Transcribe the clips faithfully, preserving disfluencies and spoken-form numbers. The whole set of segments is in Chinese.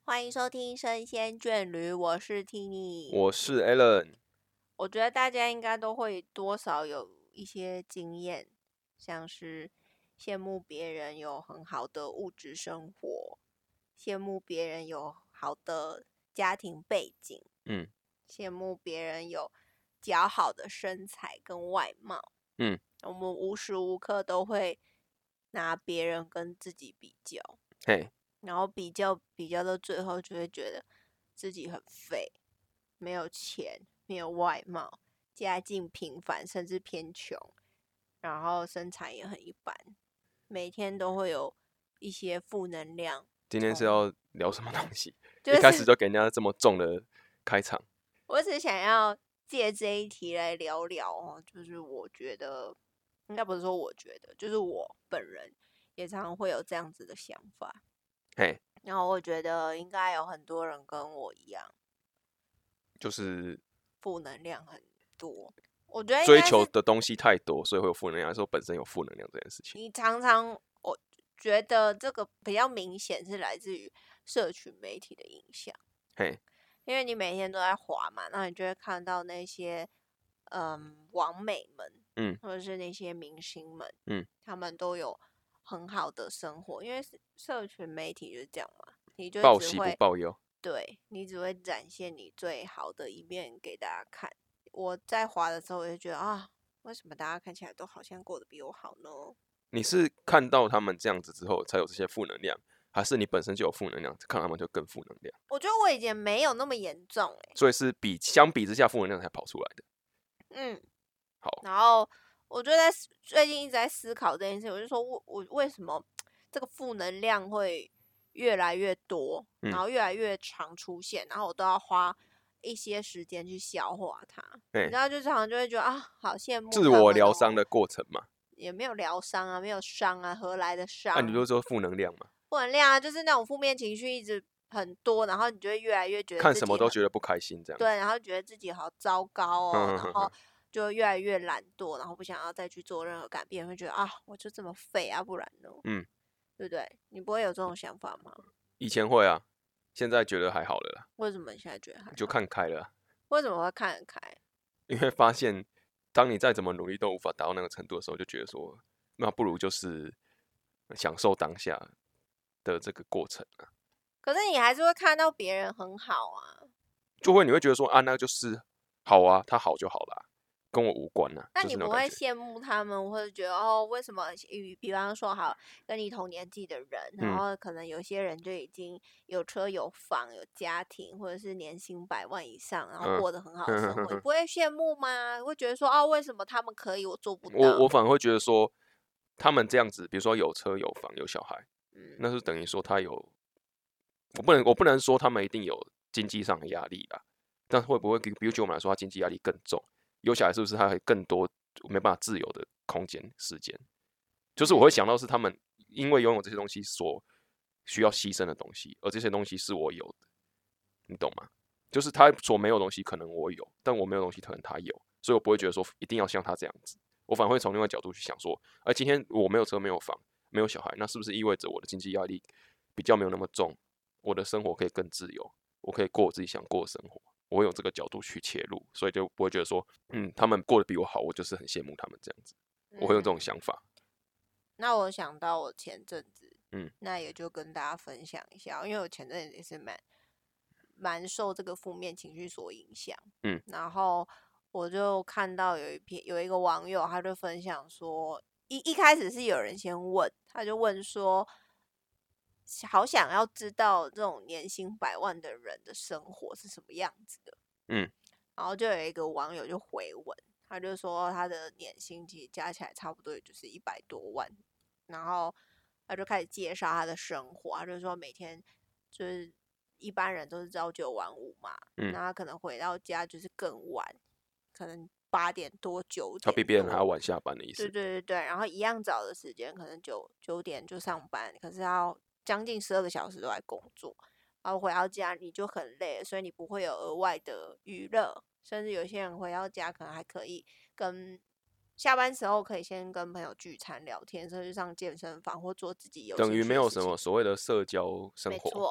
欢迎收听生鲜眷侣，我是 Tini， 我是 Alan。 我觉得大家应该都会多少有一些经验，像是羡慕别人有很好的物质生活，羡慕别人有好的家庭背景， 嗯羡慕别人有较好的身材跟外貌。 嗯， 我们无时无刻都会拿别人跟自己比较。 嘿， 然后比较比较到最后，就会觉得自己很废，没有钱，没有外貌，家境平凡，甚至偏穷，然后身材也很一般，每天都会有一些负能量。 今天是要聊什么东西？ 就是一开始就给人家这么重的开场。 我只想要借这一题来聊聊哦，就是我觉得，应该不是说我觉得，就是我本人也常常会有这样子的想法。 嘿， 然后我觉得应该有很多人跟我一样， 就是负能量很多。我觉得应追该是求的东西太多，所以会有负能量，还是说本身有负能量这件事情？ 你常常，我觉得这个比较明显是来自于社群媒体的影响， 嘿， 因为你每天都在滑嘛，那你就会看到那些嗯网美们， 嗯或者是那些明星们， 嗯， 他们都有很好的生活，因为社群媒体就是这样嘛，你就报喜不只会报忧。 对你只会展现你最好的一面给大家看。我在滑的时候，我就觉得啊，为什么大家看起来都好像过得比我好呢？ 你是看到他们这样子之后才有这些负能量，还是你本身就有负能量，看他们就更负能量？ 我觉得我以前没有那么严重哎、 所以是比相比之下负能量才跑出来的。 嗯， 好， 然后我就在最近一直在思考这件事，我就说我我为什么这个负能量会越来越多， 嗯然后越来越常出现，然后我都要花一些时间去消化它。 嘿你知道，就常常就会觉得啊，好羡慕自他们哦我疗伤的过程嘛？ 也没有疗伤啊，没有伤啊，何来的那、 伤？ 你不是说负能量嘛？ 负能量啊，就是那种负面情绪一直很多，然后你就会越来越觉得看什么都自己很觉得不开心这样子。 对，然后觉得自己好糟糕哦， 哼哼然后哼哼就越来越懒惰，然后不想要再去做任何改变，会觉得啊，我就这么废啊，不然呢？ 嗯， 对不对？你不会有这种想法吗？ 以前会啊，现在觉得还好了啦， 为什么你现在觉得还就好？ 看开了啊。 为什么会看得开？ 因为发现，当你再怎么努力都无法达到那个程度的时候，就觉得说，那不如就是享受当下的这个过程啊， 可是你还是会看到别人很好啊， 就会你会觉得说啊，那就是好啊，他好就好啦，跟我无关啊， 那你不会就是那种感觉。 羡慕他们，或者觉得哦，为什么？比比方说，好，跟你同年纪的人，然嗯后可能有些人就已经有车有房有家庭，或者是年薪百万以上，然后嗯过得很好的生活，你哼哼哼不会羡慕吗？会觉得说，哦，为什么他们可以，我做不我我到？ 反而会觉得说，他们这样子，比如说有车有房有小孩， 嗯， 那是等于说他有，我不能我不能说他们一定有经济上的压力啦，但会不会比比如就我们来说，他经济压力更重？有小孩是不是他会更多没办法自由的空间时间？就是我会想到是他们因为拥有这些东西所需要牺牲的东西，而这些东西是我有的，你懂吗？就是他所没有的东西可能我有，但我没有的东西可能他有，所以我不会觉得说一定要像他这样子，我反而会从另外角度去想说，而今天我没有车没有房没有小孩，那是不是意味着我的经济压力比较没有那么重，我的生活可以更自由，我可以过我自己想过的生活？我会用这个角度去切入，所以就不会觉得说，嗯，他们过得比我好，我就是很羡慕他们这样子，我会有这种嗯想法。 那我想到我前阵子， 嗯， 那也就跟大家分享一下，因为我前阵子也是蛮蛮受这个负面情绪所影响， 嗯， 然后我就看到有一篇有一个网友，他就分享说，一一开始是有人先问，他就问说，好想要知道这种年薪百万的人的生活是什么样子的， 嗯， 然后就有一个网友就回文，他就说他的年薪其实加起来差不多也就是一百多万，然后他就开始介绍他的生活，他就说每天就是一般人都是朝九晚五嘛， 嗯那他可能回到家就是更晚，可能八点多九他点比别人还要多。 晚下班的意对思。 对对对，然后一样早的时间，可能九九点就上班，可是要将近十二个小时都在工作，然后回到家你就很累了，所以你不会有额外的娱乐，甚至有些人回到家可能还可以跟下班时候可以先跟朋友聚餐聊天，甚至上健身房或做自己有等于没有兴趣的事情。 什么所谓的社交生活。 没错，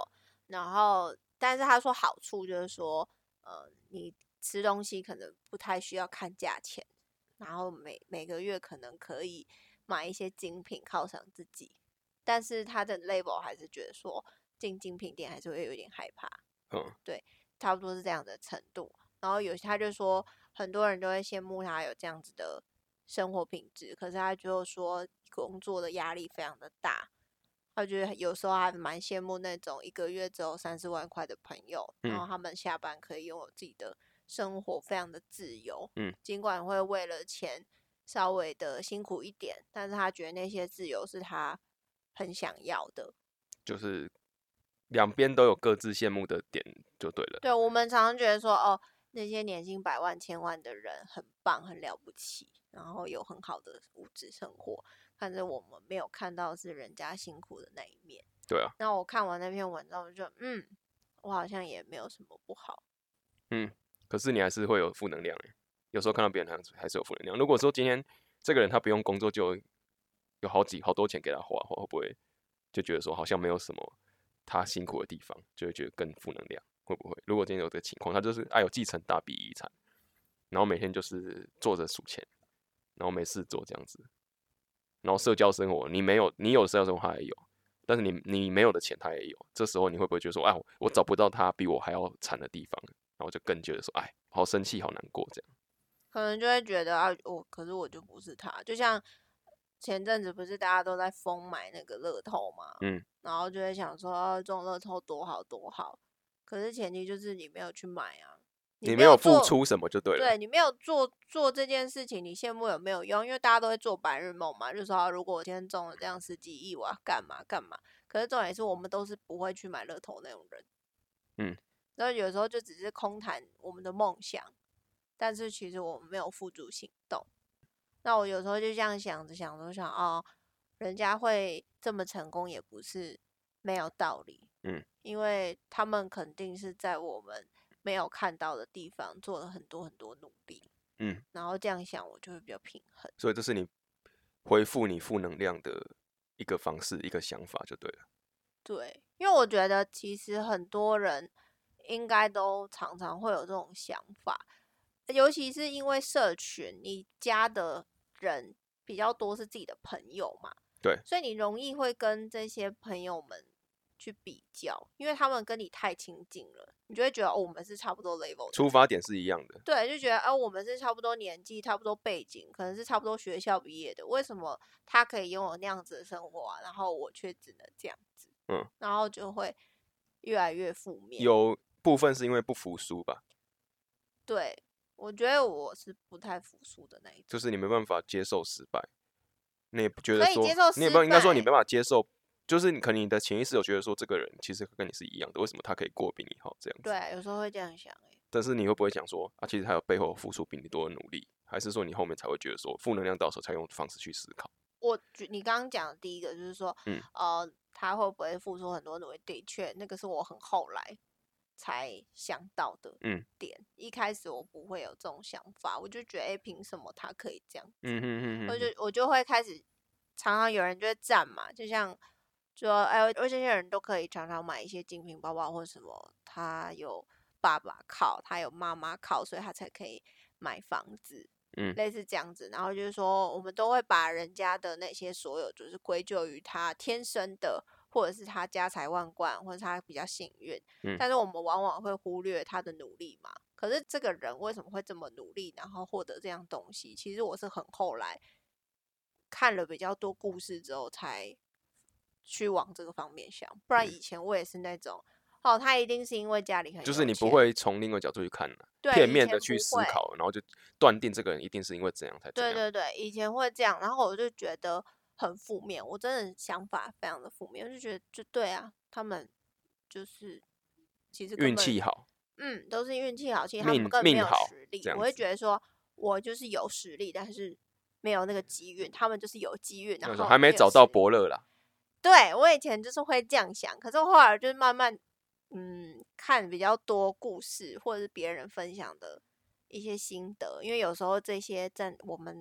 然后但是他说好处就是说，呃，你吃东西可能不太需要看价钱，然后每每个月可能可以买一些精品犒赏自己，但是他的 label 还是觉得说进精品店还是会有点害怕， 嗯， 对，差不多是这样的程度。然后有他就说，很多人都会羡慕他有这样子的生活品质，可是他就说工作的压力非常的大。他觉得有时候还蛮羡慕那种一个月只有三四万块的朋友， 嗯然后他们下班可以拥有自己的生活，非常的自由。 嗯， 尽管会为了钱稍微的辛苦一点，但是他觉得那些自由是他很想要的。 就是两边都有各自羡慕的点就对了。 对，我们常常觉得说，哦，那些年薪百万、千万的人很棒、很了不起，然后有很好的物质生活，但是我们没有看到是人家辛苦的那一面。 对啊， 那我看完那篇文章，我就嗯，我好像也没有什么不好。 嗯，可是你还是会有负能量欸，有时候看到别人还是还是有负能量。如果说今天这个人他不用工作就有好几好多钱给他花，会不会就觉得说好像没有什么他辛苦的地方，就会觉得更负能量？会不会？如果今天有这个情况，他就是哎有继承大笔遗产，然后每天就是坐着数钱，然后没事做这样子，然后社交生活你没有，你有的社交生活他也有，但是你你没有的钱他也有，这时候你会不会觉得说，哎，我找不到他比我还要惨的地方，然后就更觉得说，哎，好生气，好难过这样。 可能就会觉得啊，我可是我就不是他，就像前阵子不是大家都在疯买那个乐透嘛， 嗯， 然后就会想说，啊，中乐透多好多好，可是前提就是你没有去买啊， 你没有做， 没有付出什么就对了。 对你没有做做这件事情，你羡慕有没有用？因为大家都会做白日梦嘛，就说、啊、如果我今天中了这样十几亿，我要干嘛干嘛。可是重点是我们都是不会去买乐透那种人， 嗯， 然后有时候就只是空谈我们的梦想，但是其实我们没有付诸行动。那我有时候就这样想着想着想，哦，人家会这么成功也不是没有道理， 嗯， 因为他们肯定是在我们没有看到的地方做了很多很多努力， 嗯， 然后这样想我就会比较平衡。 所以这是你恢复你负能量的一个方式，一个想法就对了。 对，因为我觉得其实很多人应该都常常会有这种想法，尤其是因为社群，你加的人比较多是自己的朋友嘛， 对， 所以你容易会跟这些朋友们去比较，因为他们跟你太亲近了，你就会觉得哦，我们是差不多 level 的人， 出发点是一样的。 对，就觉得哦，我们是差不多年纪、差不多背景，可能是差不多学校毕业的，为什么他可以拥有那样子的生活啊，然后我却只能这样子， 嗯， 然后就会越来越负面。 有部分是因为不服输吧， 对，我觉得我是不太服输的那一种， 就是你没办法接受失败，你也不觉得可以说， 接受失败， 你也不应该说你没办法接受，就是你可能你的潜意识有觉得说这个人其实跟你是一样的，为什么他可以过比你好这样子？ 对，有时候会这样想、欸， 但是你会不会想说啊，其实他有背后付出比你多的努力，还是说你后面才会觉得说负能量到手才用方式去思考？ 我觉你刚刚讲的第一个就是说， 嗯， 呃，他会不会付出很多努力？的确，那个是我很后来才想到的点。 嗯， 一开始我不会有这种想法，我就觉得，哎，凭什么他可以这样子？ 嗯哼哼哼我就我就会开始，常常有人就会赞嘛，就像说，哎，这些人都可以常常买一些精品包包或什么，他有爸爸靠，他有妈妈靠，所以他才可以买房子。 嗯， 类似这样子，然后就是说，我们都会把人家的那些所有，就是归咎于他天生的，或者是他家财万贯，或者是他比较幸运。 嗯， 但是我们往往会忽略他的努力嘛。可是这个人为什么会这么努力，然后获得这样东西？其实我是很后来看了比较多故事之后，才去往这个方面想。不然以前我也是那种，哦，他一定是因为家里很有钱， 就是你不会从另一个角度去看、啊， 对片面的去以前不会思考，然后就断定这个人一定是因为怎样才这样。 对对对，以前会这样，然后我就觉得很负面，我真的想法非常的负面，我就觉得就对啊，他们就是其实根运本气好， 嗯，都是运气好，其实他们命根本没有命好实力。我会这样子。 觉得说，我就是有实力，但是没有那个机运，他们就是有机运，然那时候后还没找到有实力伯乐啦。 对，我以前就是会这样想，可是我后来就是慢慢嗯看比较多故事，或者是别人分享的一些心得，因为有时候这些在我们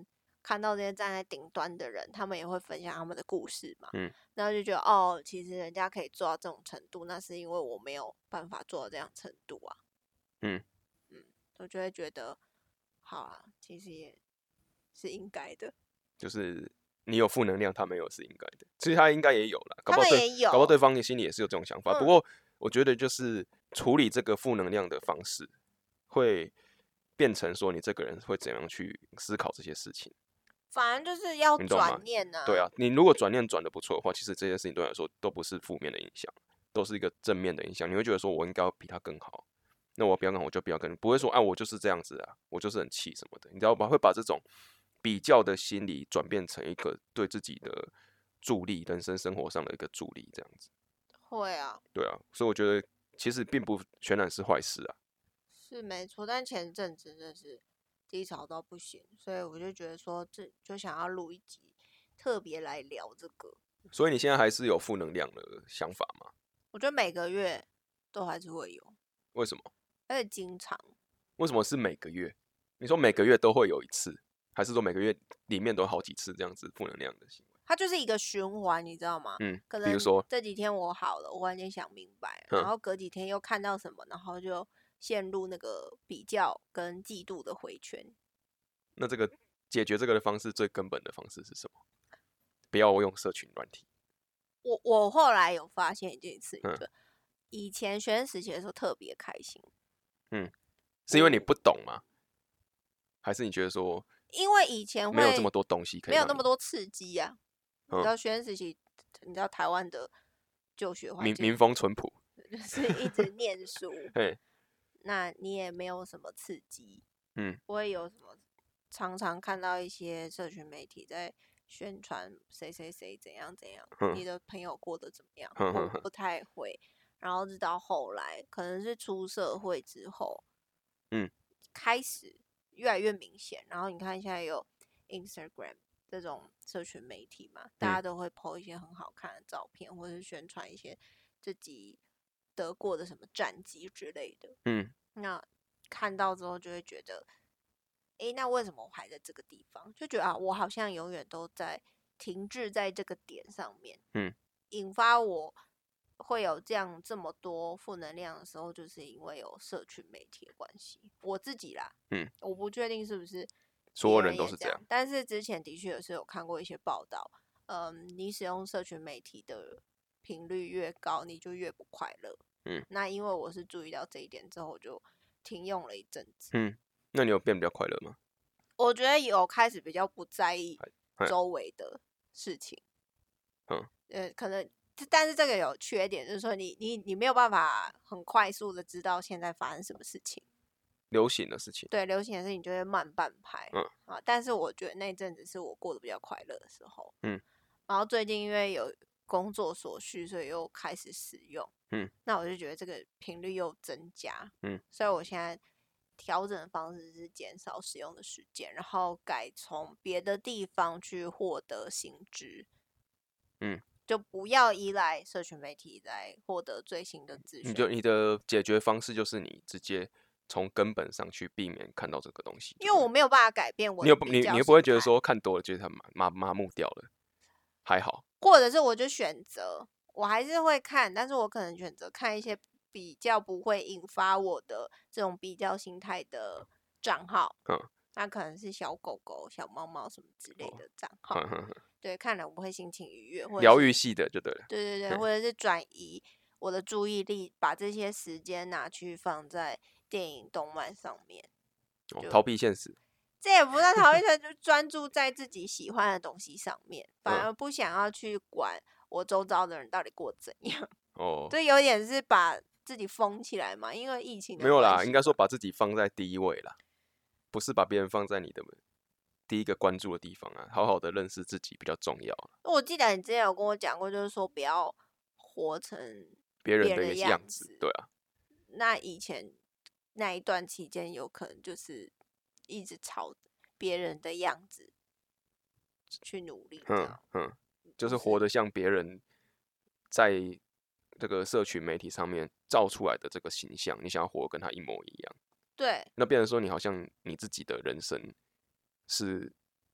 看到这些站在顶端的人，他们也会分享他们的故事嘛， 嗯， 然后就觉得哦，其实人家可以做到这种程度，那是因为我没有办法做到这样程度啊。 嗯嗯，我就会觉得，好啊，其实也是应该的。 就是你有负能量，他没有是应该的。其实他应该也有啦，搞他不好对， 们也有， 搞不好对方心里也是有这种想法。 嗯不过我觉得就是处理这个负能量的方式，会变成说你这个人会怎样去思考这些事情。 反正就是要你懂吗转念啊。 对啊，你如果转念转的不错的话，其实这些事情对你来说都不是负面的影响，都是一个正面的影响。你会觉得说我应该要比他更好，那我不要更好，我就不要更，不会说啊我就是这样子啊，我就是很气什么的。你知道吧？会把这种比较的心理转变成一个对自己的助力，人生生活上的一个助力，这样子。 会啊， 对啊，所以我觉得其实并不全然是坏事啊。 是没错。但前阵子真的是低潮到不行，所以我就觉得说，这就想要录一集，特别来聊这个。 所以你现在还是有负能量的想法吗？ 我觉得每个月都还是会有， 为什么？ 而且经常。 为什么是每个月？你说每个月都会有一次，还是说每个月里面都有好几次这样子负能量的行为？ 它就是一个循环，你知道吗？ 嗯， 可能比如说， 这几天我好了，我忽然间想明白， 哼然后隔几天又看到什么，然后就陷入那个比较跟嫉妒的回圈。 那这个解决这个的方式最根本的方式是什么？不要用社群软体。 我我后来有发现一件事情， 嗯就以前学生时期的时候特别开心， 嗯，是因为你不懂吗？还是你觉得说因为以前会没有这么多东西可以没有让你那么多刺激啊。你嗯知道学生时期，你知道台湾的就学环境民民风淳朴？ 就是一直念书， 嘿， 那你也没有什么刺激， 嗯不会有什么常常看到一些社群媒体在宣传谁谁谁怎样怎样， 嗯你的朋友过得怎么样， 哼哼哼我不太会。然后直到后来，可能是出社会之后， 嗯， 开始越来越明显。然后你看现在有 Instagram 这种社群媒体嘛，大家都会 po 一些很好看的照片，或者是宣传一些自己得过的什么战绩之类的。 嗯， 那看到之后就会觉得，诶，那为什么我还在这个地方？就觉得啊，我好像永远都在停滞在这个点上面。 嗯， 引发我会有这样这么多负能量的时候，就是因为有社群媒体的关系。我自己啦， 嗯， 我不确定是不是所有别也这人都是这样。 但是之前的确也是有看过一些报道，嗯，你使用社群媒体的频率越高，你就越不快乐。 嗯， 那因为我是注意到这一点之后，我就停用了一阵子。 嗯，那你有变比较快乐吗？ 我觉得有开始比较不在意哎周围的事情。 嗯， 呃，可能，但是这个有缺点，就是说你你你没有办法很快速的知道现在发生什么事情。 流行的事情。 对，流行的事情就会慢半拍。 嗯啊，但是我觉得那阵子是我过得比较快乐的时候。 嗯， 然后最近因为有工作所需，所以又开始使用。 嗯， 那我就觉得这个频率又增加。 嗯， 所以我现在调整的方式是减少使用的时间，然后改从别的地方去获得新知。 嗯， 就不要依赖社群媒体来获得最新的资讯。 你就你的解决方式就是你直接从根本上去避免看到这个东西。 因为我没有办法改变我你有你的比较你又不会觉得心态， 说看多了觉得它麻麻麻木掉了，还好。 或者是我就选择，我还是会看，但是我可能选择看一些比较不会引发我的这种比较心态的账号。 嗯， 那可能是小狗狗、小猫猫什么之类的账号。 哼哼哼对，看了我会心情愉悦，或者疗愈是系的就对了。 对对对， 嘿或者是转移我的注意力，把这些时间拿去放在电影、动漫上面。就哦逃避现实。 这也不是逃避，他就专注在自己喜欢的东西上面，反嗯而不想要去管我周遭的人到底过得怎样。 哦， 这有点是把自己封起来嘛，因为疫情的没有啦， 关系应该说嘛把自己放在第一位啦，不是把别人放在你的第一个关注的地方啊。好好的认识自己比较重要啦， 我记得你之前有跟我讲过，就是说不要活成别人别人的的一个样样子。 子对啊。 那以前那一段期间，有可能就是一直朝别人的样子去努力，这嗯样。 嗯，就是不是活得像别人在这个社群媒体上面造出来的这个形象，你想要活得跟他一模一样， 对， 那变成说你好像你自己的人生是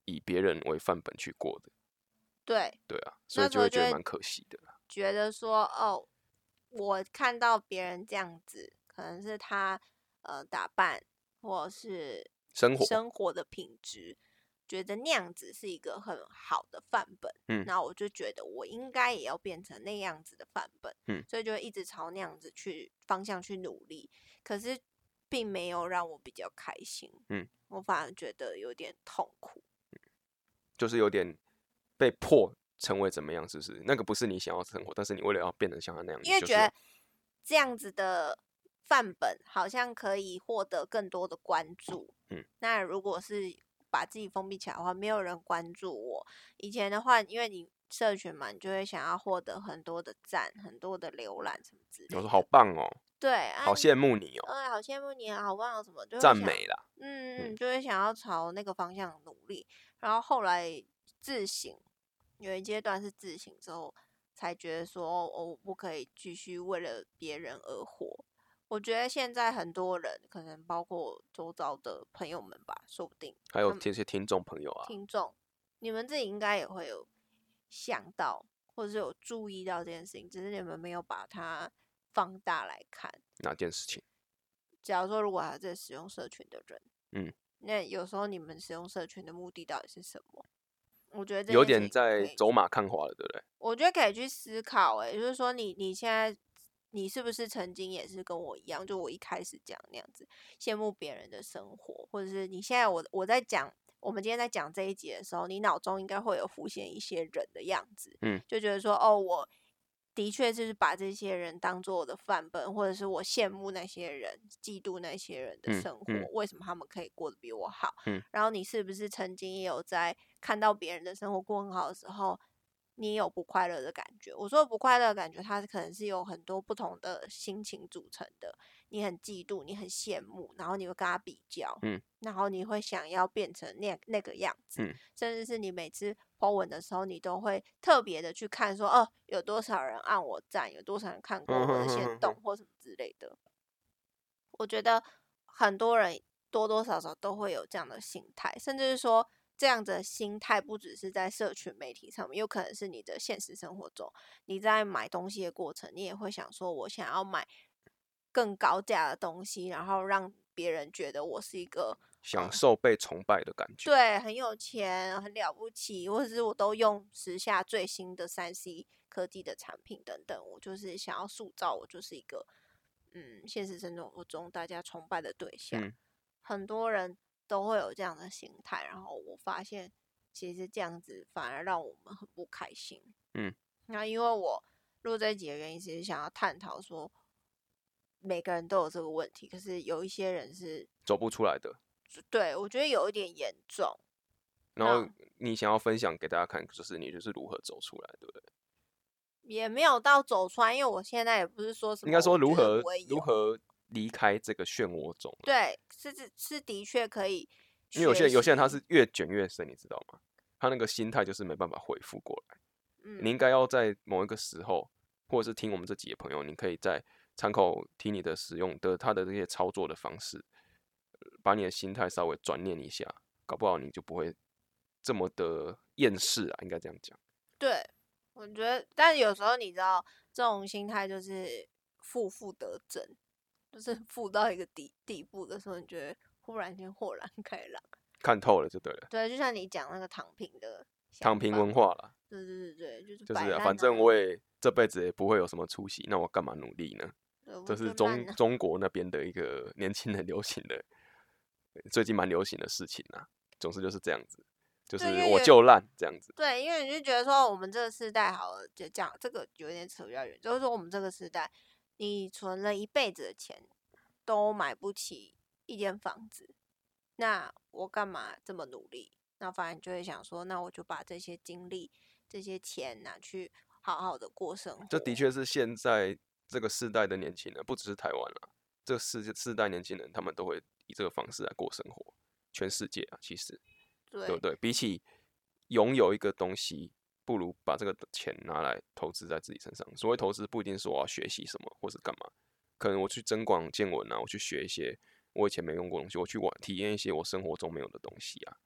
以别人为范本去过的。 对对啊，所以就会觉得蛮可惜的啦。 觉得说哦，我看到别人这样子，可能是他呃打扮或者是生活生活的品质，觉得那样子是一个很好的范本。 嗯， 那我就觉得我应该也要变成那样子的范本。 嗯， 所以就会一直朝那样子去方向去努力，可是并没有让我比较开心。 嗯， 我反而觉得有点痛苦。 就是有点被迫成为怎么样，是不是？那个不是你想要生活，但是你为了要变得像他那样，就是因为觉得这样子的范本好像可以获得更多的关注。 嗯， 那如果是把自己封闭起来的话，没有人关注我。以前的话，因为你社群嘛，你就会想要获得很多的赞、很多的浏览什么之类的。 我说好棒哦， 对，啊、 好羡慕你哦， 哎，好羡慕你啊，好棒哦，什么就会想赞美啦。 嗯嗯，就会想要朝那个方向努力。然后后来自省，有一阶段是自省之后，才觉得说，哦，我不可以继续为了别人而活。我觉得现在很多人，可能包括周遭的朋友们吧，说不定还有这些听众朋友啊， 听众，你们自己应该也会有想到，或者是有注意到这件事情，只是你们没有把它放大来看。 哪件事情？ 假如说，如果还在使用社群的人， 嗯， 那有时候你们使用社群的目的到底是什么？我觉得这有件事情点在可以走马看花了，对不对？ 我觉得可以去思考、欸，哎，就是说你你现在你是不是曾经也是跟我一样，就我一开始讲那样子，羡慕别人的生活，或者是你现在我我在讲，我们今天在讲这一集的时候，你脑中应该会有浮现一些人的样子， 嗯， 就觉得说，哦，我的确就是把这些人当做我的范本，或者是我羡慕那些人，嫉妒那些人的嗯生活， 嗯为什么他们可以过得比我好？ 嗯， 然后你是不是曾经也有在看到别人的生活过很好的时候，你也有不快乐的感觉？我说的不快乐的感觉，它可能是有很多不同的心情组成的。你很嫉妒，你很羡慕，然后你会跟他比较， 嗯， 然后你会想要变成那那个样子， 嗯， 甚至是你每次po文的时候，你都会特别的去看说，哦，有多少人按我赞，有多少人看过我的限动或什么之类的。我觉得很多人多多少少都会有这样的心态，甚至是说这样子的心态不只是在社群媒体上面，有可能是你的现实生活中，你在买东西的过程，你也会想说，我想要买更高价的东西，然后让别人觉得我是一个享受被崇拜的感觉。 对，很有钱，很了不起，或者是我都用时下最新的三 C 科技的产品等等，我就是想要塑造我就是一个嗯，现实生活中大家崇拜的对象。 嗯， 很多人都会有这样的心态，然后我发现其实这样子反而让我们很不开心。 嗯， 那因为我录这一集的原因，其实想要探讨说，每个人都有这个问题，可是有一些人是走不出来的。 对我觉得有一点严重。 然后你想要分享给大家看，就是你就是如何走出来，对不对？ 也没有到走出来，因为我现在也不是说什么， 应该说如何如何离开这个漩涡中。 对，是是的确可以。 因为有些人有些人他是越卷越深，你知道吗？他那个心态就是没办法恢复过来。 嗯， 你应该要在某一个时候，或者是听我们这几个朋友，你可以在参考听你的使用的他的这些操作的方式，把你的心态稍微转念一下，搞不好你就不会这么的厌世啊，应该这样讲。 对，我觉得，但有时候你知道，这种心态就是负负得正，就是负到一个地地步的时候，你觉得忽然间豁然开朗， 看透了就对了。 对，就像你讲那个躺平的躺平文化啦， 对对对对，就是就是、 啊、 反正我也这辈子也不会有什么出息，那我干嘛努力呢？这是中中国那边的一个年轻人流行的，最近蛮流行的事情啊。总之就是这样子，就是我就烂这样子。 对，因为你就觉得说我们这个世代好了，就讲这个有点扯比较远，就是说我们这个时代，你存了一辈子的钱都买不起一间房子，那我干嘛这么努力？那反正就会想说，那我就把这些精力、这些钱拿去好好的过生活。 这的确是现在这个世代的年轻人，不只是台湾啦，这世世代年轻人他们都会以这个方式来过生活。全世界啊，其实对, 对不对？比起拥有一个东西，不如把这个钱拿来投资在自己身上。所谓投资，不一定是我要学习什么，或是干嘛，可能我去增广见闻啊，我去学一些我以前没用过的东西，我去玩体验一些我生活中没有的东西啊。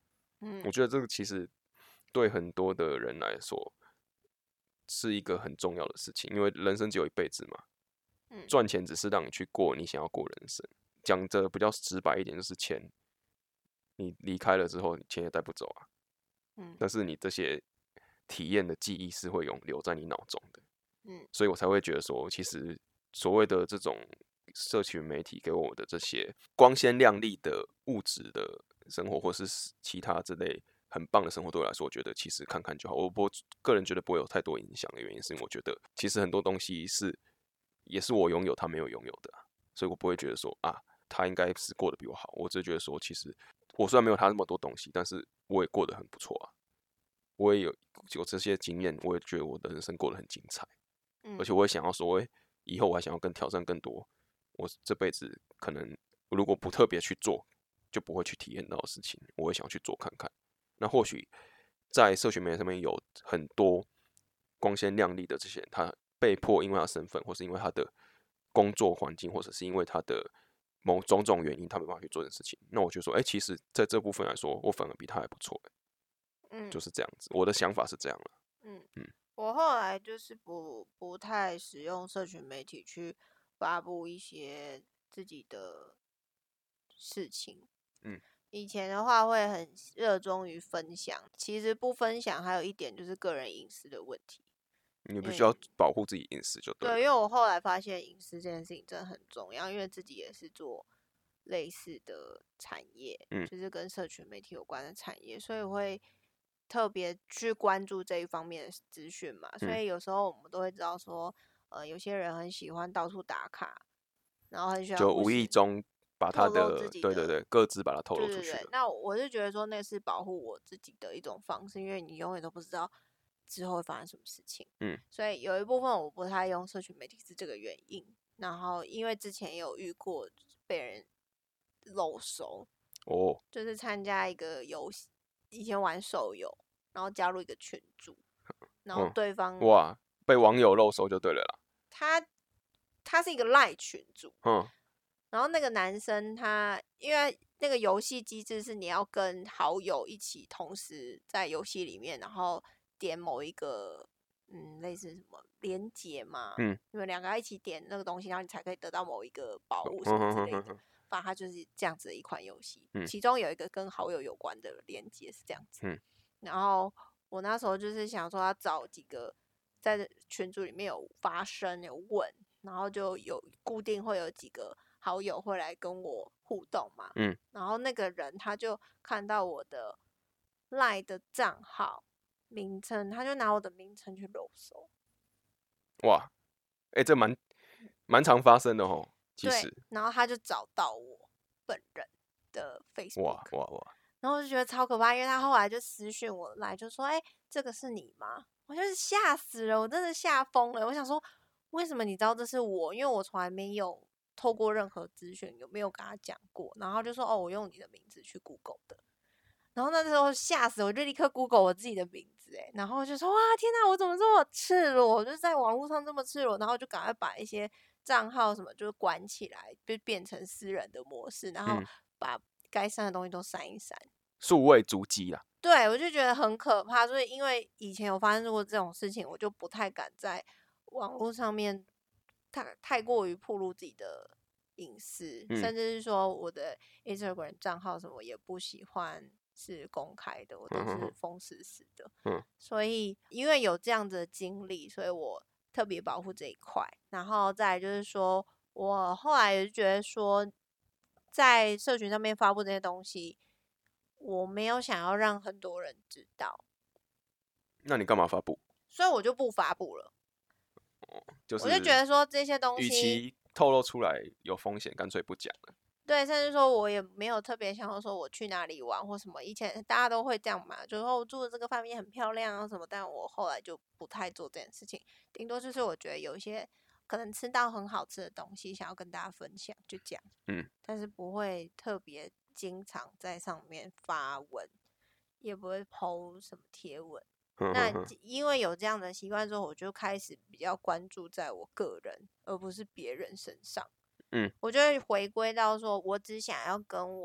嗯， 我觉得这个其实对很多的人来说是一个很重要的事情，因为人生只有一辈子嘛， 嗯， 赚钱只是让你去过你想要过人生。讲的比较直白一点，就是钱，你离开了之后，你钱也带不走啊。 嗯， 但是你这些体验的记忆是会永留在你脑中的。 嗯， 所以我才会觉得说，其实所谓的这种社群媒体给我的这些光鲜亮丽的物质的生活，或是其他之类很棒的生活，对我来说，我觉得其实看看就好。我不个人觉得不会有太多影响的原因，是因为我觉得其实很多东西是也是我拥有，他没有拥有的、啊，所以我不会觉得说啊，他应该是过得比我好。我只是觉得说，其实我虽然没有他那么多东西，但是我也过得很不错啊。我也有有这些经验，我也觉得我的人生过得很精彩。 嗯， 而且我也想要说，欸，以后我还想要更挑战更多，我这辈子可能如果不特别去做，就不会去体验到的事情，我也想去做看看。那或许在社群媒体上面有很多光鲜亮丽的这些人，他被迫因为他身份，或是因为他的工作环境，或者是因为他的某种种原因，他没办法去做这件事情。那我就说，哎、欸，其实在这部分来说，我反而比他还不错、欸， 嗯， 就是这样子。我的想法是这样了。 嗯， 嗯， 我后来就是不不太使用社群媒体去发布一些自己的事情。 嗯， 以前的话会很热衷于分享，其实不分享还有一点就是个人隐私的问题。 你必须要因为保护自己隐私就对了。 对，因为我后来发现隐私这件事情真的很重要，因为自己也是做类似的产业， 嗯， 就是跟社群媒体有关的产业，所以我会特别去关注这一方面的资讯嘛。所嗯， 以有时候我们都会知道说，呃，有些人很喜欢到处打卡，然后很喜欢就无无时意中把他透露自的对对己的， 对各自把它透对对对。 露出去了。 那我是觉得说那是保护我自己的一种方式，因为你永远都不知道之后会发生什么事情。 嗯， 所以有一部分我不太用社群媒体是这个原因。然后因为之前有遇过被人漏收， 哦， 就是参加一个游戏，以前玩手游，然后加入一个群组，然后嗯， 对方哇，被网友漏收就对了啦。 他他是一个赖群组， 嗯， 然后那个男生他因为那个游戏机制是你要跟好友一起同时在游戏里面，然后点某一个嗯类似什么连结嘛， 嗯， 你们两个要一起点那个东西，然后你才可以得到某一个宝物什嗯么之类的。 哼哼哼哼， 反正它就是这样子的一款游戏， 嗯其中有一个跟好友有关的连接是这样子。 嗯然后我那时候就是想说要找几个在群组里面有发声有问，然后就有固定会有几个好友会来跟我互动嘛。 嗯， 然后那个人他就看到我的 LINE 的账号名称，他就拿我的名称去漏搜。 哇，哎、欸，这蛮蛮常发生的哦。其对， 实， 然后他就找到我本人的 Facebook， 哇哇哇， 然后我就觉得超可怕，因为他后来就私讯我来，就说：“哎、欸，这个是你吗？”我就是吓死了，我真的吓疯了。我想说，为什么你知道这是我？因为我从来没有透过任何资讯，有没有跟他讲过？然后就说：“哦，我用你的名字去 Google 的。”然后那时候吓死我，就立刻 Google 我自己的名字，哎，然后就说：“哇，天哪，我怎么这么赤裸？就是在网络上这么赤裸。”然后就赶快把一些账号什么就是关起来，就变成私人的模式，然后嗯， 把该删的东西都删一删。 数位足迹啦。 对，我就觉得很可怕，所以因为以前有发生过这种事情，我就不太敢在网络上面太太过于暴露自己的隐私， 嗯甚至是说我的 Instagram 账号什么也不喜欢是公开的，我都是嗯哼哼， 封死死的。 嗯所以因为有这样子的经历，所以我特别保护这一块。然后再来就是说，我后来也觉得说，在社群上面发布这些东西。我没有想要让很多人知道， 那你干嘛发布？ 所以我就不发布了。 就我就觉是， 得说这些东与西， 其透露出来有风险，干脆不讲了。 对，甚至说我也没有特别想要说我去哪里玩或什么。以前大家都会这样嘛，就是说我住的这个饭店很漂亮啊什么，但我后来就不太做这件事情。顶多就是我觉得有一些可能吃到很好吃的东西，想要跟大家分享，就这样。 嗯， 但是不会特别经常在上面发文，也不会 po 什么贴文。那哼哼哼， 因为有这样的习惯之后，我就开始比较关注在我个人，而不是别人身上。 嗯， 我就会回归到说，我只想要跟我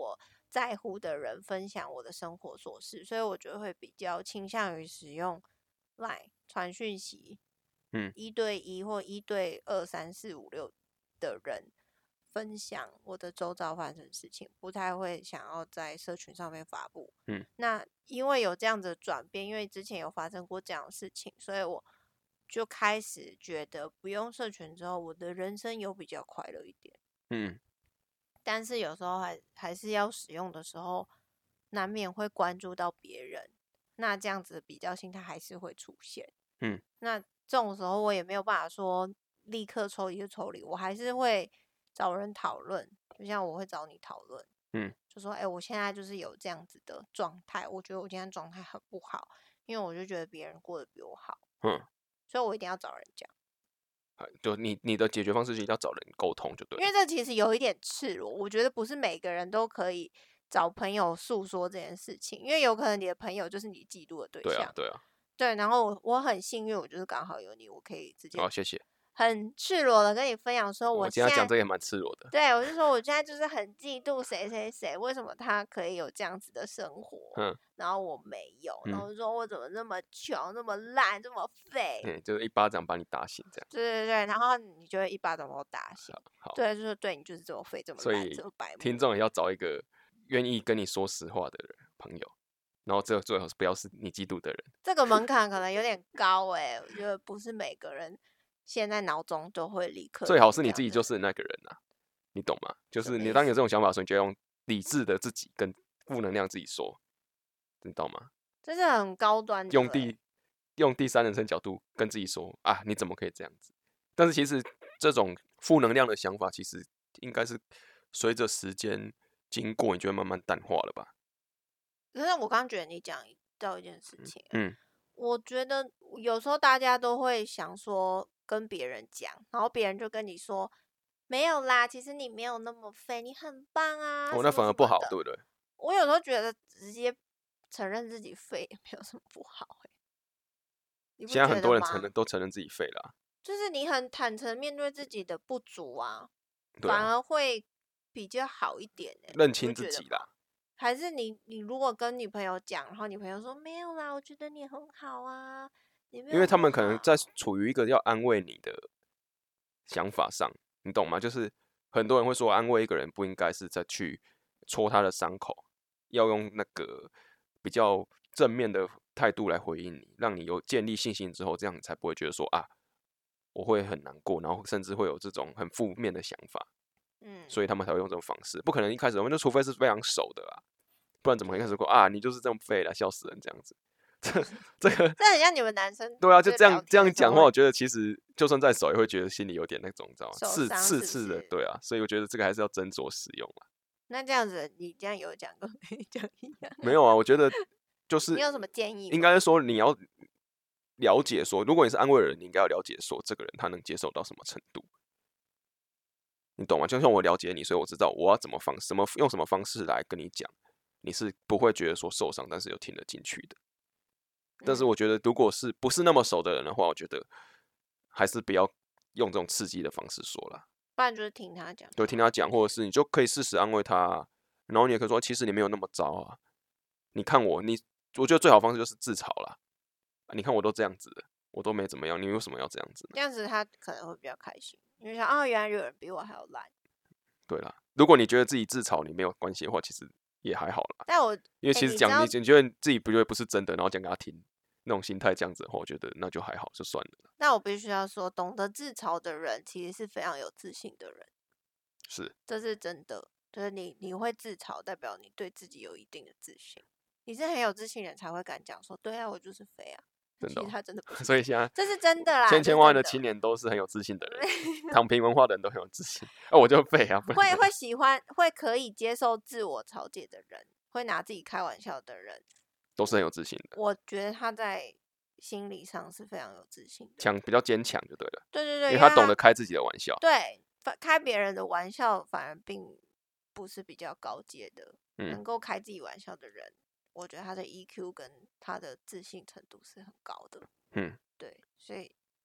在乎的人分享我的生活琐事，所以我觉得会比较倾向于使用 Line 传讯息， 嗯， 一对一或一对二三四五六的人分享我的周遭发生的事情，不太会想要在社群上面发布。 嗯， 那因为有这样子的转变，因为之前有发生过这样的事情，所以我就开始觉得不用社群之后，我的人生有比较快乐一点。 嗯， 但是有时候还还是要使用的时候，难免会关注到别人，那这样子的比较心态还是会出现。 嗯， 那这种时候我也没有办法说立刻抽离就抽离，我还是会找人讨论，就像我会找你讨论， 嗯， 就说哎、欸，我现在就是有这样子的状态，我觉得我今天状态很不好，因为我就觉得别人过得比我好， 嗯， 所以我一定要找人讲。 就你你的解决方式是要找人沟通就对了， 因为这其实有一点赤裸，我觉得不是每个人都可以找朋友诉说这件事情，因为有可能你的朋友就是你嫉妒的对象。 对啊，对啊， 对，然后我我很幸运，我就是刚好有你，我可以直接好，谢谢。 很赤裸的跟你分享说， 我今现在天讲这个也蛮赤裸的， 对我就说我现在就是很嫉妒谁谁谁，为什么他可以有这样子的生活， 嗯然后我没有，然后嗯， 就说我怎么那么穷，那么烂，这么废。 嗯，就是一巴掌把你打醒这样。 对对对，然后你就会一巴掌把我打醒。 好， 对，就是对你就是这么废，这么烂， 所以这么白目。 听众也要找一个愿意跟你说实话的人朋友，然后这最好是不要是你嫉妒的人。 这个门槛可能有点高哎、欸，我觉得不是每个人现在脑中都会立刻。 最好是你自己就是那个人啊，你懂吗？就是你当你有这种想法的时候，你就要用理智的自己跟负能量自己说，你懂吗？ 这是很高端的、欸， 用第用第三人称角度跟自己说啊，你怎么可以这样子？但是其实这种负能量的想法，其实应该是随着时间经过，你就会慢慢淡化了吧？ 可是我刚觉得你讲到一件事情、欸， 嗯， 我觉得有时候大家都会想说跟别人讲，然后别人就跟你说没有啦，其实你没有那么废，你很棒啊。 哦，那反而不好，对不对？ 我有时候觉得直接承认自己废也没有什么不好、欸，你不现在很多人觉得吗承认都承认自己废了啊、 就是你很坦诚面对自己的不足啊， 对啊反而会比较好一点、欸、 认清自己啦。 还是你你如果跟女朋友讲，然后女朋友说没有啦，我觉得你很好啊，你没有因为他们不可能在好处于一个要安慰你的想法上，你懂吗？就是很多人会说，安慰一个人不应该是再去戳他的伤口，要用那个比较正面的态度来回应你，让你有建立信心之后，这样你才不会觉得说啊，我会很难过，然后甚至会有这种很负面的想法。 嗯， 所以他们才会用这种方式。不可能一开始我们就除非是非常熟的啊，不然怎么会一开始说啊，你就是这么废了，笑死人这样子。这这个这很像你们男生对啊，就这样聊天这样讲话， 的时候会我觉得其实就算再熟，也会觉得心里有点那种，你知道吗？ 受刺伤是不刺刺的， 是对啊。所以我觉得这个还是要斟酌使用啊。 那这样子，你这样有讲跟没讲一样？ 没有啊，我觉得就是你有什么建议吗？ 应该是说你要了解说，如果你是安慰人，你应该要了解说这个人他能接受到什么程度。你懂吗？就像我了解你，所以我知道我要怎么方什么用什么方式来跟你讲，你是不会觉得说受伤，但是又听得进去的。但是嗯我觉得，如果是不是那么熟的人的话，我觉得还是不要用这种刺激的方式说啦， 不然就是听他讲， 就听他讲，或者是你就可以适时安慰他啊，然后你也可以说，其实你没有那么糟啊。你看我，你我觉得最好的方式就是自嘲啦。你看我都这样子了，我都没怎么样，你为什么要这样子呢？ 这样子他可能会比较开心，因为想啊，原来有人比我还要烂。 对啦，如果你觉得自己自嘲你没有关系的话，其实也还好啦。 但我因为其实讲欸你知道你你觉得自己不觉得不是真的，然后讲给他听，那种心态这样子的话，我觉得那就还好，就算了。 那我必须要说，懂得自嘲的人其实是非常有自信的人， 是， 这是真的。就是你你会自嘲，代表你对自己有一定的自信。你是很有自信的人才会敢讲说，对啊，我就是肥啊。 真的哦其实他真的不是， 所以现在这是真的啦， 千千万万的这是青年都是很有自信的人，躺平文化的人都很有自信。啊，我就废啊，不会然会喜欢会可以接受自我嘲解的人，会拿自己开玩笑的人， 都是很有自信的， 我觉得他在心理上是非常有自信的。 强比较坚强就对了， 对对对， 因为因为他懂得开自己的玩笑。 对反开别人的玩笑，反而并不是比较高阶的。 嗯能够开自己玩笑的人，我觉得他的 E Q 跟他的自信程度是很高的。 嗯， 对，所以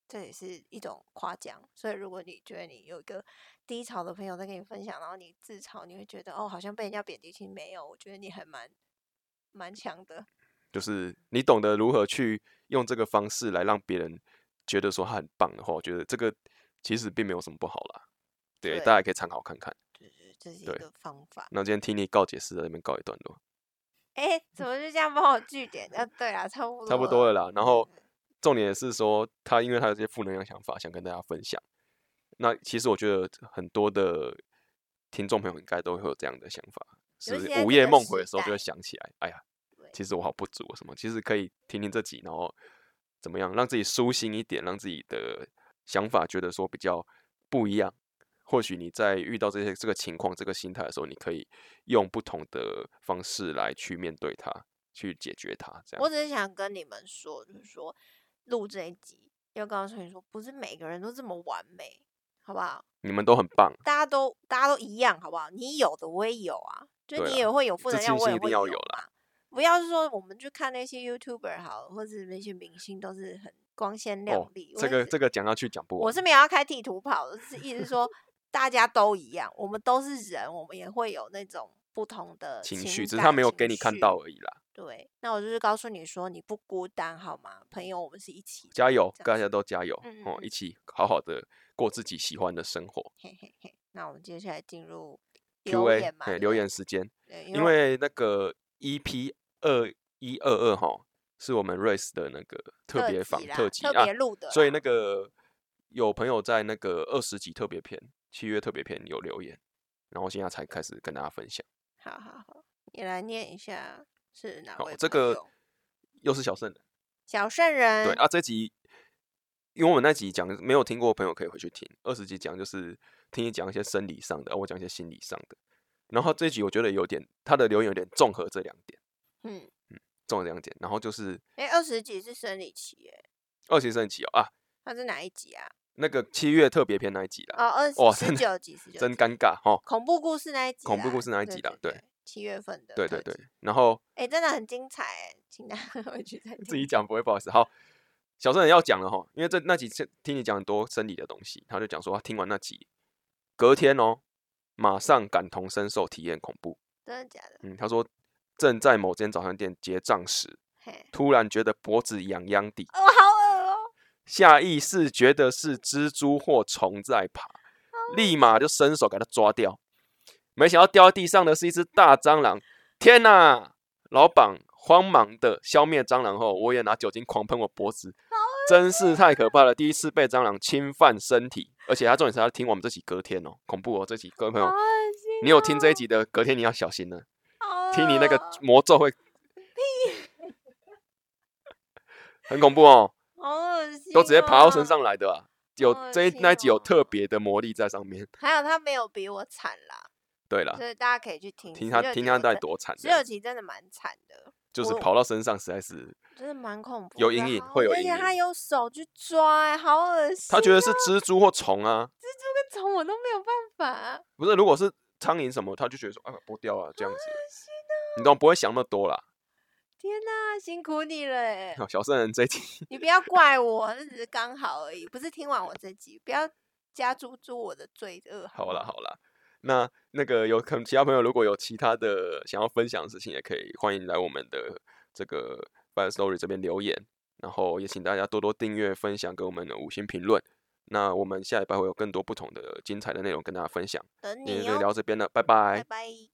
这也是一种夸奖。所以如果你觉得你有一个低潮的朋友在跟你分享，然后你自嘲，你会觉得哦，好像被人家贬低，其实没有，我觉得你还蛮蛮强的。 就是你懂得如何去用这个方式来让别人觉得说他很棒的话，我觉得这个其实并没有什么不好啦。对， 对大家也可以参考看看。 对对，这是一对个方法。 那今天听你告解释在那边告一段落， 哎，怎么就这样帮我据点？啊，对啦，差不多差不多了啦。然后嗯重点是说，他因为他有这些负能量想法，想跟大家分享。那其实我觉得很多的听众朋友应该都会有这样的想法，是尤其在午夜这个时梦回的时候就会代想起来，哎呀， 对其实我好不足什么。其实可以听听这集，然后怎么样让自己舒心一点，让自己的想法觉得说比较不一样。或许你在遇到这些这个情况、这个心态的时候，你可以用不同的方式来去面对它，去解决它。这样， 我只是想跟你们说，就是说录这一集要告诉你说，不是每个人都这么完美，好不好？ 你们都很棒， 大家都大家都一样，好不好？你有的我也有啊，就对啦你也会有负自能量，我也会信心一定要有嘛啦。 不要是说我们去看那些 YouTuber 好了，或者那些明星都是很光鲜亮哦丽。，我是这个这个讲下去讲不完。 我是没有要开地图炮的，是意思是说大家都一样，我们都是人，我们也会有那种不同的情情绪，只是感他没有情给你看绪到而已啦。 对，那我就是告诉你说，你不孤单，好吗？朋友，我们是一起的， 加油，大家这样子都加油哦， 嗯嗯嗯一起好好的过自己喜欢的生活。 嘿嘿嘿。那我们接下来进入 Q 留 A， 言嘛， 哎，留对不对言时间， 对， 因为那个 E P 二一二二哈，是我们 Race 的那个特特别访辑啦特辑啊特别，录的啦， 所以那个有朋友在那个二十集特别篇、七月特别篇有留言，然后现在才开始跟大家分享。 好好好，你来念一下是哪好位， 这个朋友又是小圣人， 小圣人， 对啊，这集因为我们那集讲没有听过的朋友可以回去听，二十集讲就是听你讲一些生理上的，我讲一些心理上的。然后这一集我觉得有点他的留言有点综合这两点， 嗯， 综合这两点，然后就是哎，二十集是生理期，哎， 二十生期哦啊， 它是哪一集啊？ 那个七月特别篇那一集啦， 哦，二哇， 十真的九集，十九真集， 尴尬哈， 恐怖故事那一集啦， 恐怖故事那一集啦对对对，七月份的， 对对对，，然后哎，真的很精彩，哎，请大家回去再听。 自己讲不会不好意思，好，小圣人要讲了哈，因为这那集听你讲很多生理的东西，他就讲说他听完那集，隔天哦，马上感同身受体验恐怖， 真的假的？ 嗯，他说正在某间早餐店结账时， 嘿， 突然觉得脖子痒痒的， 哦，好恶哦， 下意识觉得是蜘蛛或虫在爬，立马就伸手给它抓掉，没想到掉在地上的是一只大蟑螂，天哪！老板慌忙的消灭蟑螂后，我也拿酒精狂喷我脖子，真是太可怕了！第一次被蟑螂侵犯身体，而且他重点是他听我们这集隔天哦，恐怖哦！这集各位朋友， 好恶心你有听这一哦集的隔天你要小心了， 好听你那个恶魔咒会很恐怖哦， 好恶心， 都直接爬到身。上来的啊！有好恶这一心那一集有哦特别的魔力在上面。 还有他没有比我惨啦， 对啦， 所以大家可以去听听他 16集听他到底我真多惨这十六样， 集真的蛮惨的， 就是我跑到身上实在是， 真的蛮恐怖的， 有阴影好会有阴而且他影有手去抓、欸，好恶心、 他觉得是蜘蛛或虫啊， 这种我都没有办法， 不是，如果是苍蝇什么，他就觉得说啊剥掉了这样子， 哦你懂不会想那么多啦。 天哪、辛苦你了、欸， 好小圣人这一集你不要怪我，那只是刚好而已，不是听完我这集，不要加诸诸我的罪恶。 好了啦好啦，那那个有可能其他朋友如果有其他的想要分享的事情，也可以欢迎来我们的这个 Fire Story 这边留言，然后也请大家多多订阅、分享给我们的五星评论。那我们下礼拜会有更多不同的精彩的内容跟大家分享。 等今天就你哦， 聊这边了，拜拜拜。拜。